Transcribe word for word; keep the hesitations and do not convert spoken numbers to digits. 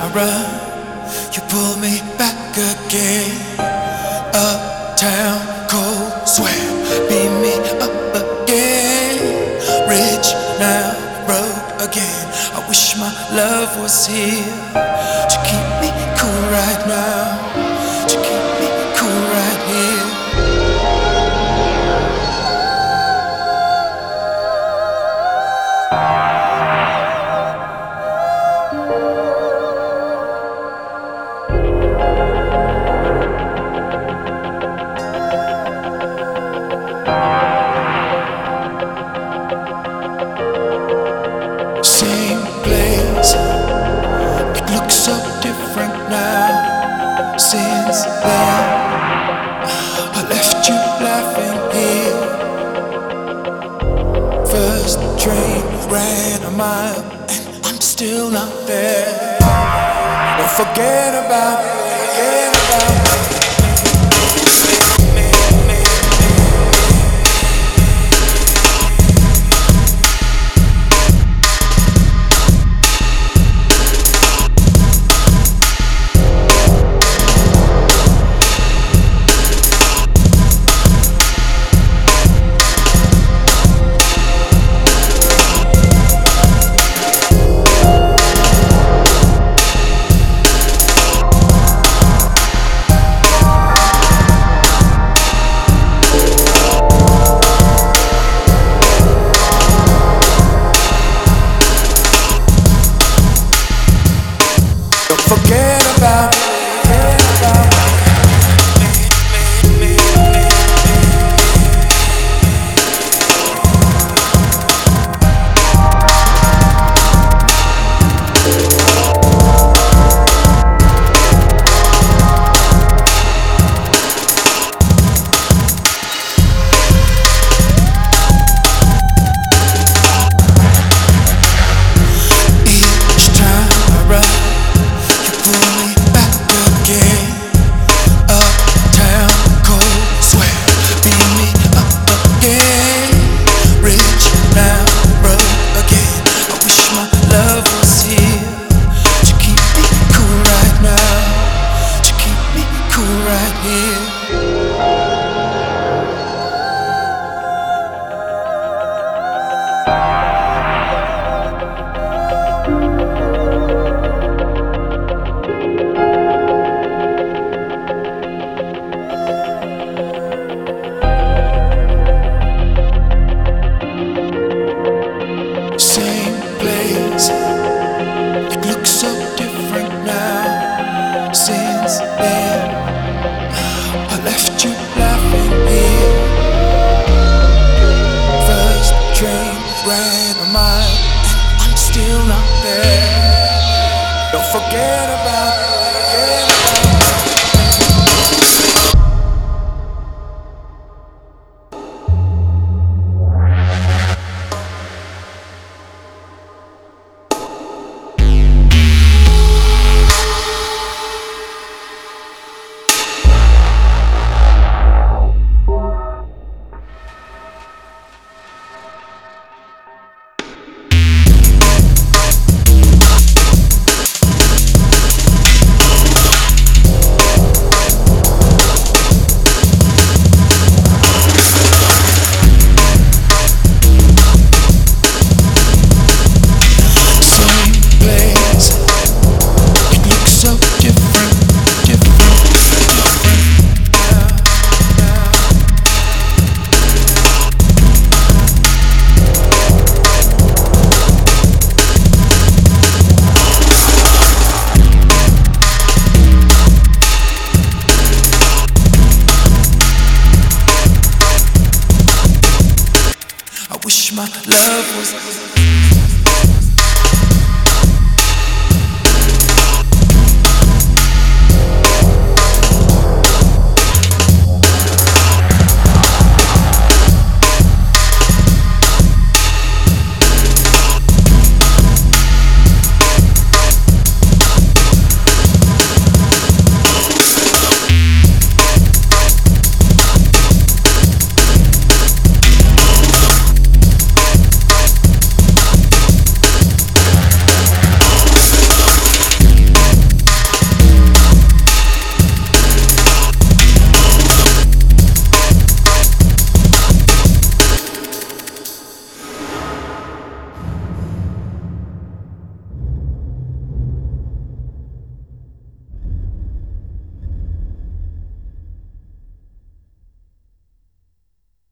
run, you pull me back again. Uptown, cold sweat, beat me up again. Rich now, broke again. I wish my love was here to keep me cool right now, to keep me cool right here. Same place, it looks so different now. Since then, I left you laughing here. First train ran a mile, and I'm still not there. Don't forget about me, forget about me. Forget about me, forget about me. Each time I run, it looks so different now. Since then, I left you laughing here. First train ran a mile, and I'm still not there. Don't forget about me, forget about me. I wish my love was